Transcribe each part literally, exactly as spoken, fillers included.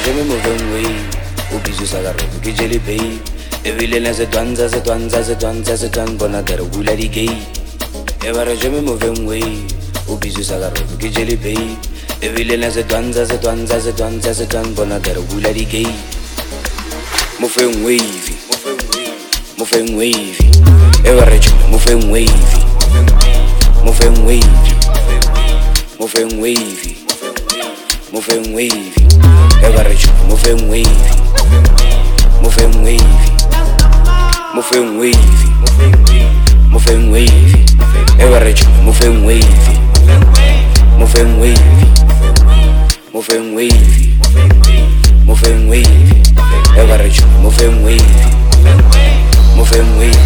je me moving way ubizo sakarobo ke jelly babe ebile na se twanza se twanza se twanza se twan bona dare bula di gay ebare je me moving way ubizo sakarobo ke jelly babe ebile na se twanza se twanza se twanza se twan bona dare bula di gay moving wavy moving wavy ebare je moving wavy moving wavy moving wavy moving wavy every moving wavy moving wavy moving wavy moving wavy every moving wavy moving wavy moving wavy moving wavy every moving wavy moving wavy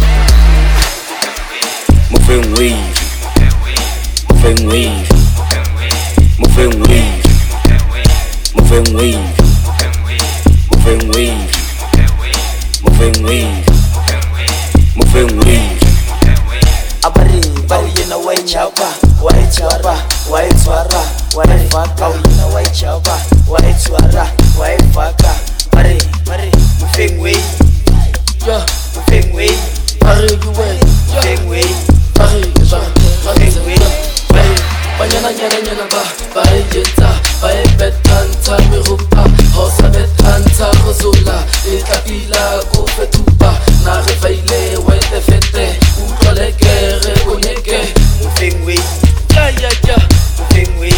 moving wavy moving wavy moving wavy moving wave, moving wave, moving wave, moving wave. Abari, bari yena wai chapa, wai chapa, wai twara, wai faka. Yena wai chapa, wai twara, wai faka. Bari, bari, moving wave, yeah, moving wave. Bari you way, moving wave, bari, moving wave. Bari, banyana nyana nyana ba, bari yeta. Bye betanta mirupa, hosa betanta rosula, etlapila ko fetupa, na refaile wete fete, utlole kere boneke, moving way, ya ya ya, moving way,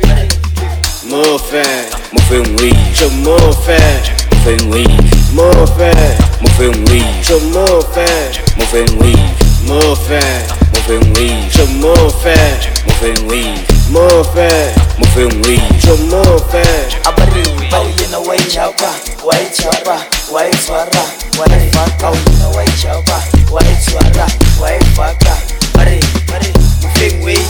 moving, moving way, je moving, moving way, moving, moving way, je moving, moving way, moving, moving way, je moving, moving way, moving, moving way. je moving. abari, bari yena wai chapa, wai chapa, wai twara, wai faka. Yena wai chapa, wai twara, wai faka. Bari, bari, moving way,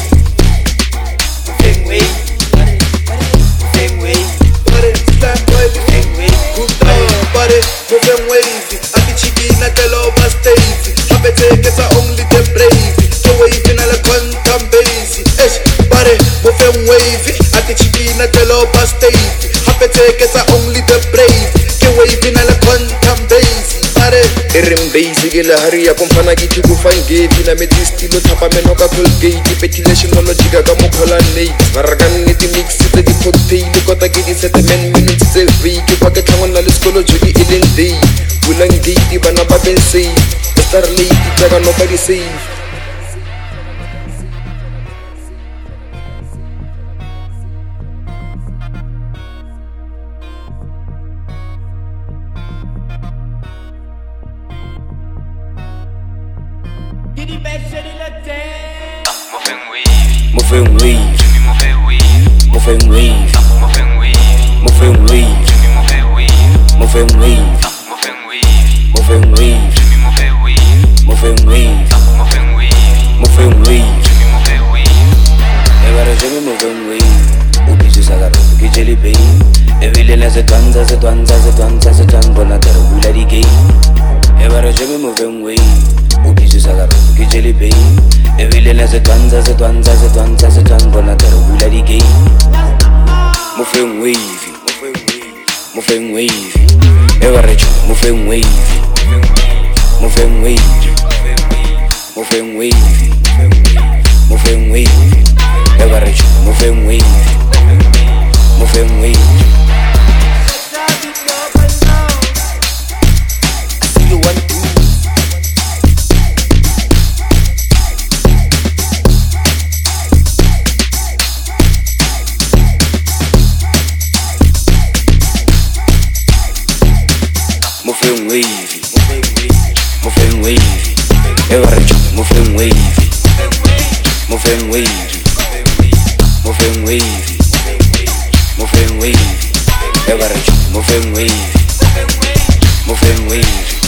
moving way, bari, bari, moving way, Body, stand wavy, moving way. good down, body, moving wavy. Ati chikina telo bastezi, apeteke only the brave. So wavy na la quantum base. Esh, body, moving wavy. Ati chikina telo bastezi, apeteke only the brave. So wavy na la quantum base. Body, irim base gila hariya kumfana gitu kufangeti na medistilo tapa menoka colgate. Petulation logica kamo kola nei. Varagan niti mix ite di cocktail kota gidi sete men minutes se viki pake tangon na liskolo jodi ilin day. Bulang gate bana baben safe. Star lady jaga nobody safe. Moving wave, moving wave, moving wave, moving wave, moving wave, moving wave, moving wave, moving wave. Ebara jemi moving wave, ubizo sakarobo ke jelly babe. Ebile na se twanza se twanza se twanza se twan bona dare bula di gay. Ebara jemi moving wave, ubizo sakarobo ke jelly babe. Ebile na se twanza se twanza se twanza se twan bona dare bula di gay. Moving wavy, moving wavy, ebara jemi moving wavy, moving wavy, moving wavy, moving wavy, ebara jemi moving wavy, moving wavy. You want to moving wavy, moving wavy, every moving wavy, moving wavy, moving wavy, moving wavy, every moving wavy, moving wavy.